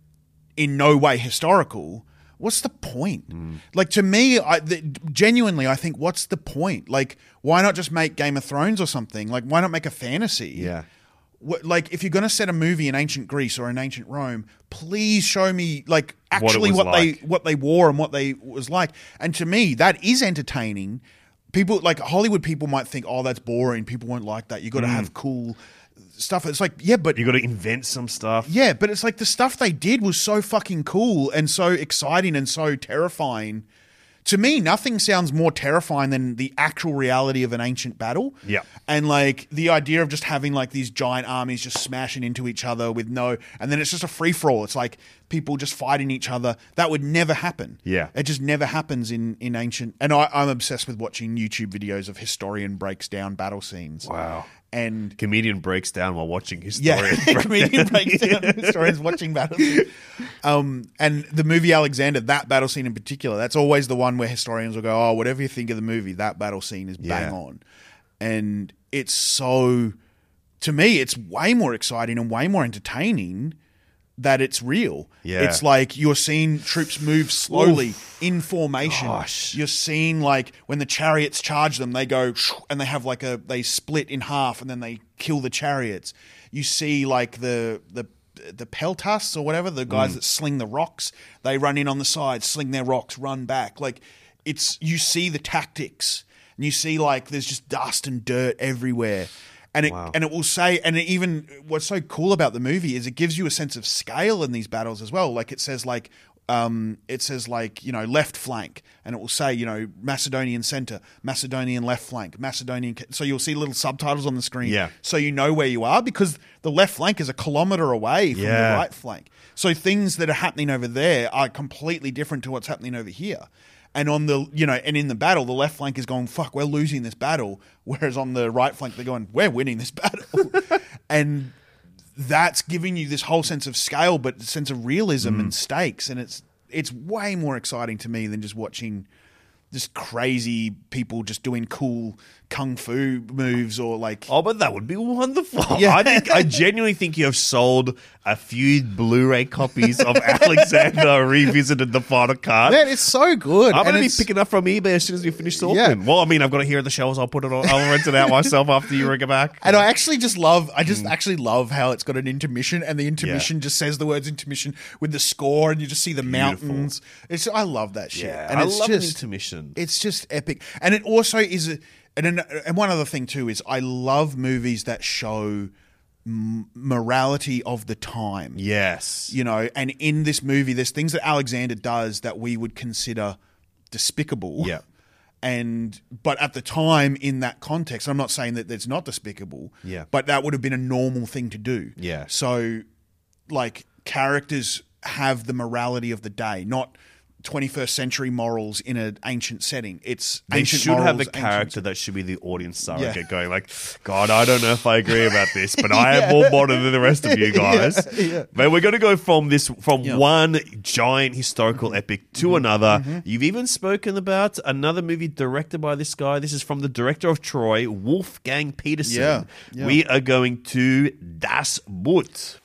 B: in no way historical, what's the point? Like to me, genuinely, I think, what's the point? Like, why not just make Game of Thrones or something? Like, why not make a fantasy?
A: Yeah.
B: Like, if you're going to set a movie in ancient Greece or in ancient Rome, please show me like actually what they wore and what they was like. And to me, that is entertaining. People like Hollywood people might think, oh, that's boring. People won't like that. You got to have cool stuff. It's like, yeah, but
A: you got to invent some stuff.
B: Yeah, but it's like the stuff they did was so fucking cool and so exciting and so terrifying. To me, nothing sounds more terrifying than the actual reality of an ancient battle.
A: Yeah.
B: And like the idea of just having like these giant armies just smashing into each other and then it's just a free for all. It's like people just fighting each other. That would never happen.
A: Yeah.
B: It just never happens in ancient. And I'm obsessed with watching YouTube videos of historian breaks down battle scenes.
A: Wow.
B: And
A: comedian breaks down while watching historians.
B: Yeah, comedian breaks down historians watching battle scenes. And the movie Alexander, that battle scene in particular, that's always the one where historians will go, oh, whatever you think of the movie, that battle scene is bang on. And it's so, to me, it's way more exciting and way more entertaining that it's real.
A: Yeah.
B: It's like you're seeing troops move slowly in formation.
A: Gosh.
B: You're seeing like when the chariots charge them, they go and they have like they split in half and then they kill the chariots. You see like the peltas or whatever, the guys that sling the rocks, they run in on the side, sling their rocks, run back. Like you see the tactics and you see like there's just dust and dirt everywhere. And it will say, and it even what's so cool about the movie is it gives you a sense of scale in these battles as well. Like it says like left flank, and it will say Macedonian center, Macedonian left flank, Macedonian. So you'll see little subtitles on the screen, so you know where you are because the left flank is a kilometer away from the right flank. So things that are happening over there are completely different to what's happening over here. And on the, and in the battle, the left flank is going, fuck, we're losing this battle. Whereas on the right flank, they're going, we're winning this battle. And that's giving you this whole sense of scale, but sense of realism and stakes. And it's way more exciting to me than just watching just crazy people just doing cool kung fu moves or like.
A: Oh, but that would be wonderful.
B: Yeah.
A: I genuinely think you have sold a few Blu-ray copies of Alexander Revisited the Final Cut.
B: Man, it's so good.
A: I'm going to be
B: it's-
A: picking up from eBay as soon as we finish talking.
B: Yeah.
A: Well, I mean, I've got it here at the shelves. I'll put it on. I'll rent it out myself after you bring it back.
B: And I actually just love, actually love how it's got an intermission, and the intermission just says the words intermission with the score, and you just see the mountains. I love that shit.
A: Yeah,
B: and
A: I
B: it's
A: love
B: just,
A: an intermission.
B: It's just epic, and it also is. And one other thing too is I love movies that show morality of the time.
A: Yes.
B: And in this movie, there's things that Alexander does that we would consider despicable.
A: Yeah.
B: But at the time, in that context, I'm not saying that it's not despicable.
A: Yeah.
B: But that would have been a normal thing to do.
A: Yeah.
B: So, like, characters have the morality of the day, not 21st century morals in an ancient setting. It's
A: They
B: ancient
A: should have
B: morals,
A: a
B: ancient-
A: character that should be the audience surrogate
B: Yeah.
A: going like, God, I don't know if I agree about this, but I am more modern than the rest of you guys.
B: Yeah.
A: But we're going to go from one giant historical epic to another. You've even spoken about another movie directed by this guy. This is from the director of Troy, Wolfgang Peterson.
B: Yeah. Yeah.
A: We are going to Das Boot.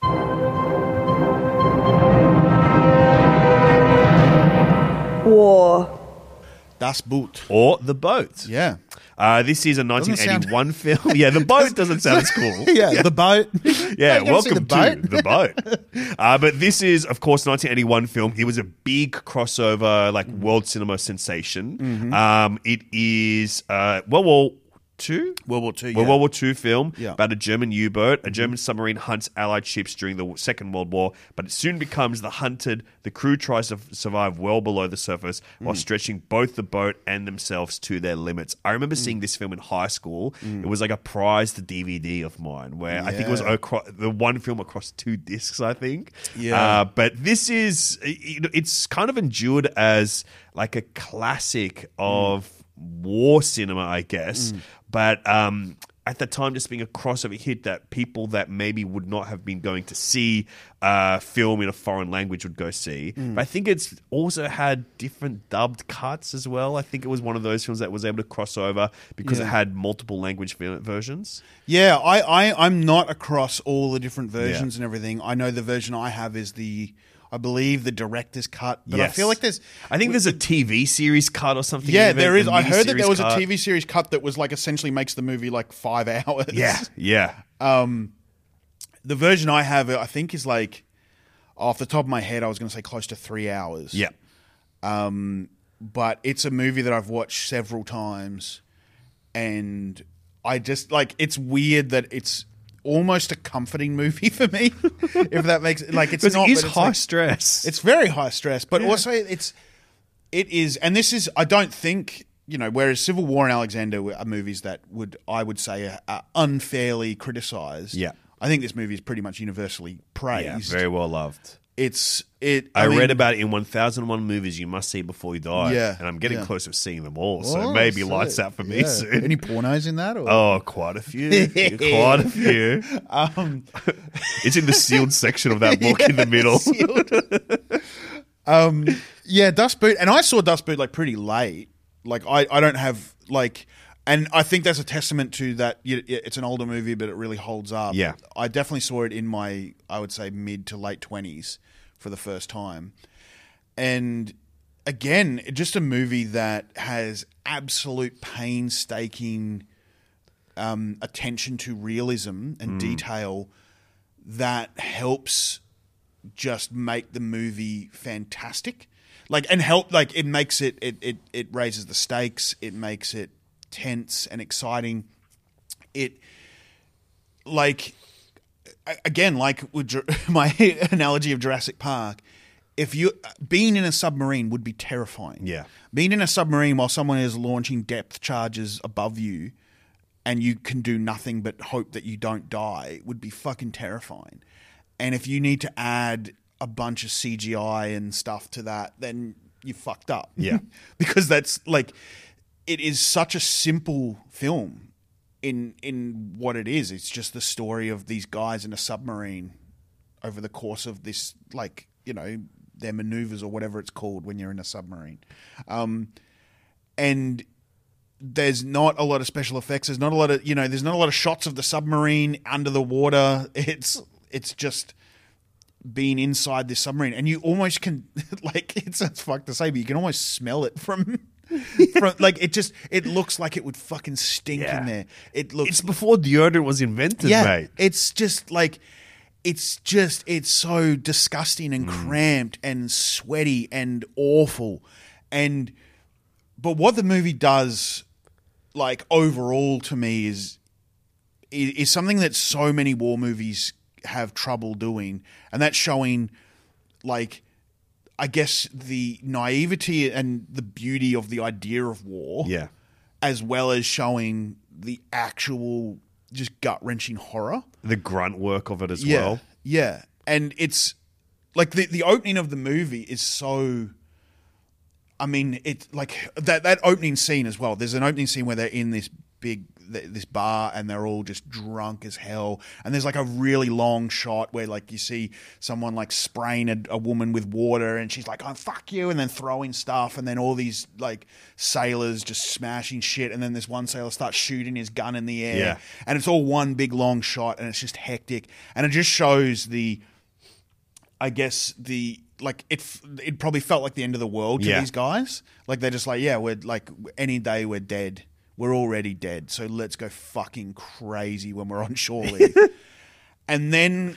C: War.
B: Das Boot.
A: Or The Boat.
B: Yeah.
A: This is a
B: Doesn't sound-
A: 1981 film. Yeah, The Boat doesn't sound as cool.
B: Yeah, the boat.
A: Yeah,
B: Hey, you ever seen
A: welcome to The Boat. But this is, of course, 1981 film. It was a big crossover, like world cinema sensation. It is World War II?
B: World War II,
A: Well,
B: yeah.
A: World War II film
B: Yeah.
A: about a German U-boat. A German submarine hunts Allied ships during the Second World War, but it soon becomes the hunted. The crew tries to survive well below the surface while stretching both the boat and themselves to their limits. I remember seeing this film in high school. It was like a prized DVD of mine where I think it was the one film across 2 discs, I think.
B: Yeah.
A: But this is, it's kind of endured as like a classic of war cinema, I guess. But at the time, just being a crossover hit that people that maybe would not have been going to see film in a foreign language would go see. But I think it's also had different dubbed cuts as well. I think it was one of those films that was able to cross over because it had multiple language versions.
B: Yeah, I'm not across all the different versions and everything. I know the version I have is I believe the director's cut, but I feel like there's
A: a TV series cut or something.
B: yeah,
A: even,
B: there is.
A: a
B: I heard that there
A: miniseries
B: was
A: cut.
B: a TV series cut that was like essentially makes the movie like 5 hours.
A: Yeah.
B: The version I have, I think, is like off the top of my head, I was going to say close to 3 hours.
A: Yeah.
B: But it's a movie that I've watched several times, and I just like it's weird that it's almost a comforting movie for me, if that makes like it's
A: Because
B: not.
A: it is
B: but it's
A: high
B: like-
A: stress.
B: It's very high stress, but also it is, and this is I don't think whereas Civil War and Alexander are movies that I would say are unfairly criticized.
A: Yeah.
B: I think this movie is pretty much universally praised.
A: very well loved.
B: I mean,
A: read about it in 1001 movies you must see before you die.
B: Yeah,
A: And I'm getting
B: yeah.
A: close to seeing them all. So
B: Oh,
A: maybe
B: sick.
A: lights out for me
B: Yeah.
A: soon.
B: Any pornos in that? Or?
A: Oh, quite a few. Quite a few. It's in the sealed section of that book in the middle.
B: Yeah, Dust Boot, and I saw Dust Boot like pretty late. Like I don't have like, and I think that's a testament to that. It's an older movie, but it really holds up.
A: Yeah.
B: I definitely saw it in my, I would say, mid to late 20s for the first time, and again, just a movie that has absolute painstaking attention to realism and detail that helps just make the movie fantastic. It makes it raises the stakes, it makes it tense and exciting. It with my analogy of Jurassic Park, if you being in a submarine would be terrifying.
A: Yeah.
B: Being in a submarine while someone is launching depth charges above you and you can do nothing but hope that you don't die would be fucking terrifying. And if you need to add a bunch of CGI and stuff to that, then you fucked up.
A: Yeah.
B: Because that's like, it is such a simple film in what it is. It's just the story of these guys in a submarine over the course of this, like, you know, their maneuvers or whatever it's called when you're in a submarine. And there's not a lot of special effects. There's not a lot of, you know, there's not a lot of shots of the submarine under the water. It's just being inside this submarine, and you almost can, like, it sounds fucked to say, but you can almost smell it from like, it looks like it would fucking stink in there.
A: It's before deodorant was invented, mate.
B: It's just like, it's so disgusting and cramped and sweaty and awful. But what the movie does, like, overall to me is something that so many war movies have trouble doing, and that's showing, like, I guess, the naivety and the beauty of the idea of war, as well as showing the actual just gut-wrenching horror,
A: the grunt work of it as well.
B: Yeah, and it's like the opening of the movie is so. I mean, it's like that opening scene as well. There's an opening scene where they're in this bar and they're all just drunk as hell. And there's like a really long shot where, like, you see someone like spraying a woman with water, and she's like, "Oh, fuck you," and then throwing stuff, and then all these like sailors just smashing shit, and then this one sailor starts shooting his gun in the air, and it's all one big long shot, and it's just hectic, and it just shows like, it probably felt like the end of the world to these guys. Like, they're just like, yeah, we're like, any day we're dead. We're already dead. So let's go fucking crazy when we're on shore leave. And then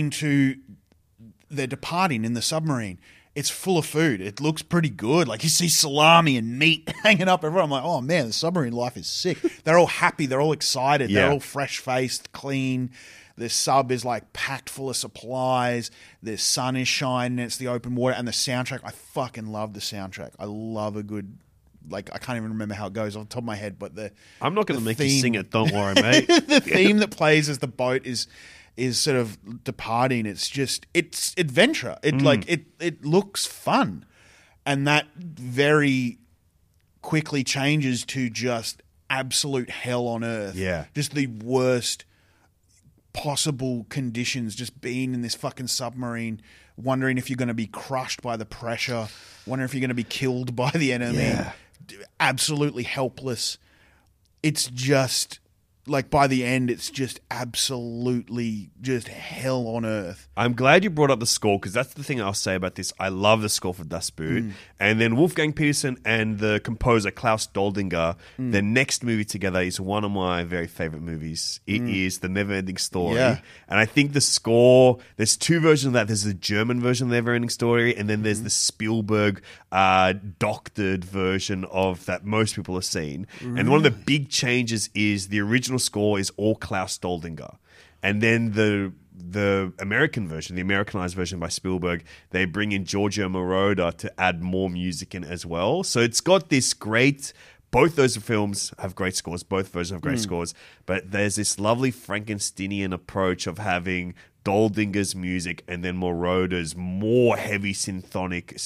B: they're departing in the submarine. It's full of food. It looks pretty good. Like, you see salami and meat hanging up everywhere. I'm like, oh man, the submarine life is sick. They're all happy. They're all excited. They're all fresh-faced, clean. The sub is like packed full of supplies. The sun is shining. It's the open water. And the soundtrack, I fucking love the soundtrack. I love a good, like, I can't even remember how it goes off the top of my head, but
A: I'm not going to make you sing it. Don't worry, mate.
B: The theme that plays as the boat is sort of departing. It's adventure. It looks fun. And that very quickly changes to just absolute hell on earth.
A: Yeah.
B: Just the worst possible conditions, just being in this fucking submarine, wondering if you're going to be crushed by the pressure, wondering if you're going to be killed by the enemy, absolutely helpless. It's just, like, by the end, it's just absolutely just hell on earth.
A: I'm glad you brought up the score, because that's the thing I'll say about this. I love the score for Das Boot. And then Wolfgang Petersen and the composer Klaus Doldinger, their next movie together is one of my very favorite movies. It is The Neverending Story.
B: Yeah.
A: And I think the score, there's two versions of that. There's the German version of The Neverending Story, and then there's the Spielberg doctored version of that most people have seen. And one of the big changes is the original score is all Klaus Doldinger. And then the American version, the Americanized version by Spielberg, they bring in Giorgio Moroder to add more music in as well. So it's got this great, both those films have great scores, both versions have great scores, but there's this lovely Frankensteinian approach of having Doldinger's music and then Moroder's more heavy synthetic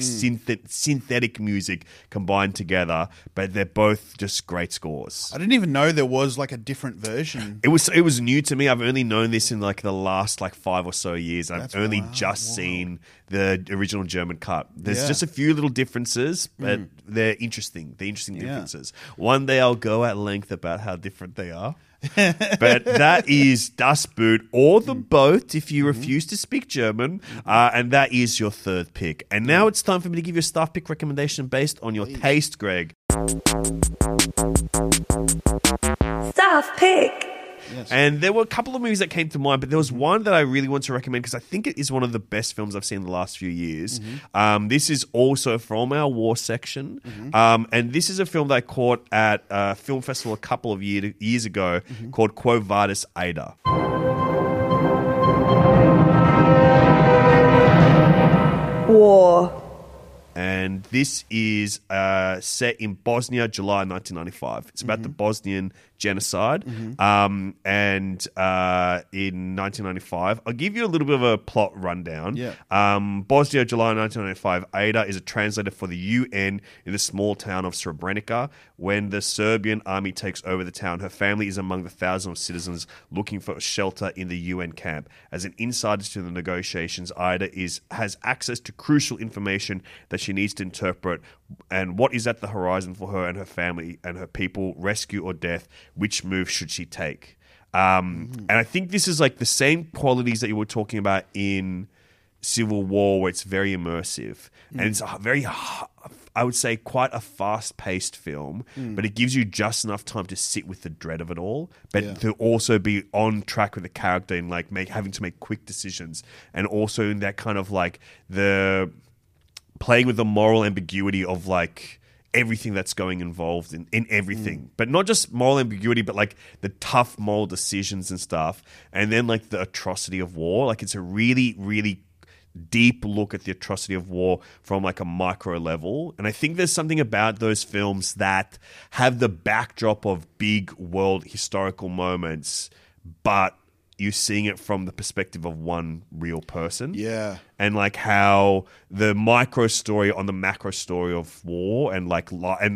A: music combined together, but they're both just great scores.
B: I didn't even know there was like a different version.
A: It was new to me. I've only known this in like the last like 5 or so years. I've only just seen the original German cut. There's just a few little differences, but they're interesting. They're interesting differences. One day I'll go at length about how different they are. But that is Das Boot, or The Boat if you refuse to speak German, and that is your third pick. And now it's time for me to give you a staff pick recommendation based on your taste, Greg.
C: Staff pick.
B: Yes.
A: And there were a couple of movies that came to mind, but there was one that I really want to recommend because I think it is one of the best films I've seen in the last few years. This is also from our war section. And this is a film that I caught at a film festival a couple of years ago called Quo Vadis Ada.
C: War.
A: And this is set in Bosnia, July 1995. It's about the Bosnian genocide. And in 1995, I'll give you a little bit of a plot rundown.
B: Yeah.
A: Bosnia, July 1995. Ada is a translator for the UN in the small town of Srebrenica. When the Serbian army takes over the town, her family is among the thousands of citizens looking for shelter in the UN camp. As an insider to the negotiations, Ada has access to crucial information that she needs to interpret and what is at the horizon for her and her family and her people, rescue or death. Which move should she take? And I think this is like the same qualities that you were talking about in Civil War, where it's very immersive and it's a very, I would say, quite a fast-paced film, but it gives you just enough time to sit with the dread of it all, but to also be on track with the character and like having to make quick decisions, and also in that kind of like the playing with the moral ambiguity of like everything that's going involved in everything, but not just moral ambiguity, but like the tough moral decisions and stuff, and then like the atrocity of war. Like it's a really, really deep look at the atrocity of war from like a micro level. And I think there's something about those films that have the backdrop of big world historical moments, but you're seeing it from the perspective of one real person.
B: Yeah.
A: And like how the micro story on the macro story of war and like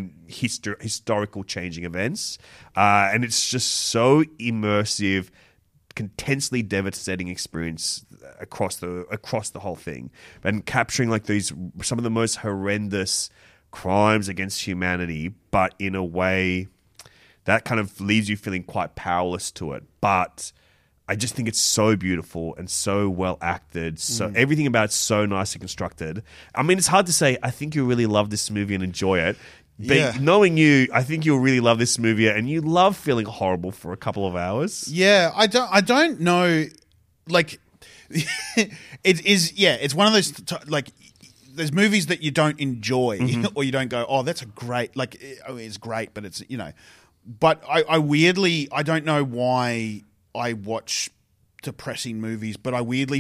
A: historical changing events. And it's just so immersive, intensely devastating experience across the whole thing, and capturing like some of the most horrendous crimes against humanity, but in a way that kind of leaves you feeling quite powerless to it. But I just think it's so beautiful and so well acted. So everything about it's so nicely constructed. I mean, it's hard to say. I think you'll really love this movie and enjoy it. But knowing you, I think you'll really love this movie, and you love feeling horrible for a couple of hours.
B: Yeah, I don't know. Like, it is. Yeah, it's one of those like. There's movies that you don't enjoy, or you don't go, "Oh, that's a great." Like, it's great, but it's But I weirdly, I don't know why I watch depressing movies, but I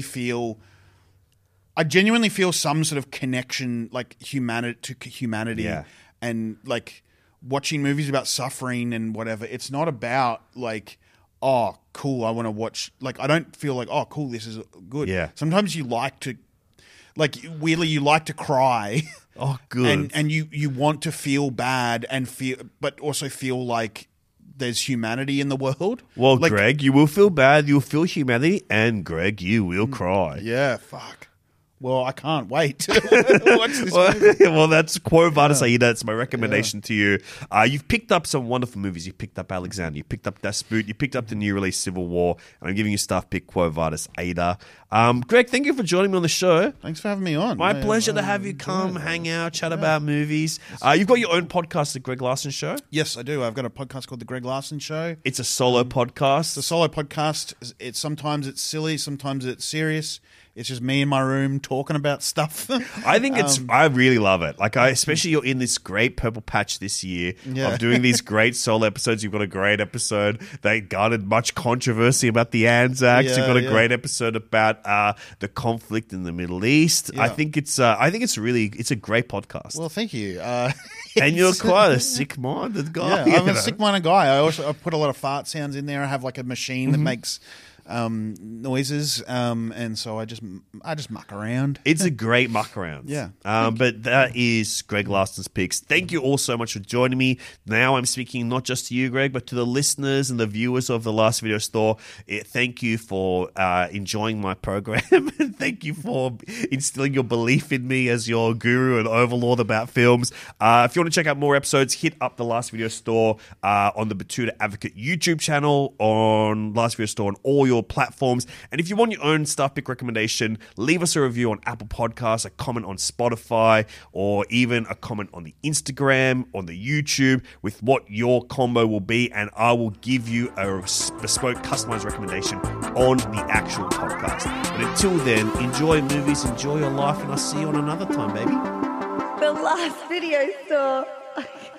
B: genuinely feel some sort of connection, like humanity.
A: Yeah.
B: And like watching movies about suffering and whatever, it's not about like, oh, cool, I want to watch. Like, I don't feel like, oh, cool, this is good.
A: Yeah.
B: Sometimes you like to, like, weirdly, you like to cry.
A: Oh, good.
B: And you want to feel bad but also feel like there's humanity in the world.
A: Well,
B: like,
A: Greg, you will feel bad, you'll feel humanity, and Greg, you will cry.
B: Yeah, fuck. Well, I can't wait to watch this movie.
A: Well, that's Quo Vadis Aida. It's my recommendation to you. You've picked up some wonderful movies. You picked up Alexander. You picked up Das Boot. You picked up the new release Civil War. And I'm giving you Stuff Pick Quo Vadis Aida. Greg, thank you for joining me on the show.
B: Thanks for having me on.
A: My pleasure to have you come, hang out, chat about movies. You've got your own podcast, The Greg Larson Show.
B: Yes, I do. I've got a podcast called The Greg Larson Show.
A: It's a solo podcast.
B: It's a solo podcast. Sometimes it's silly, sometimes it's serious. It's just me in my room talking about stuff.
A: I think I really love it. Like, especially you're in this great purple patch this year of doing these great solo episodes. You've got a great episode that garnered much controversy about the Anzacs. You've got a great episode about the conflict in the Middle East.
B: Yeah.
A: I think it's a great podcast.
B: Well, thank you.
A: And you're quite a sick-minded guy.
B: Yeah, I'm a sick-minded guy. I put a lot of fart sounds in there. I have like a machine that makes noises, and so I just muck around.
A: It's a great muck around.
B: Yeah.
A: But that is Greg Larson's Picks. Thank you all so much for joining me. Now I'm speaking not just to you, Greg, but to the listeners and the viewers of the Last Video Store. Thank you for enjoying my program, and thank you for instilling your belief in me as your guru and overlord about films. If you want to check out more episodes, hit up the Last Video Store on the Batuta Advocate YouTube channel, on Last Video Store, on all your platforms. And if you want your own Stuff Pick recommendation, leave us a review on Apple Podcasts, a comment on Spotify, or even a comment on the Instagram, on the YouTube with what your combo will be, and I will give you a bespoke, customized recommendation on the actual podcast. But until then, enjoy movies, enjoy your life, and I'll see you on another time, baby.
C: The Last Video Store.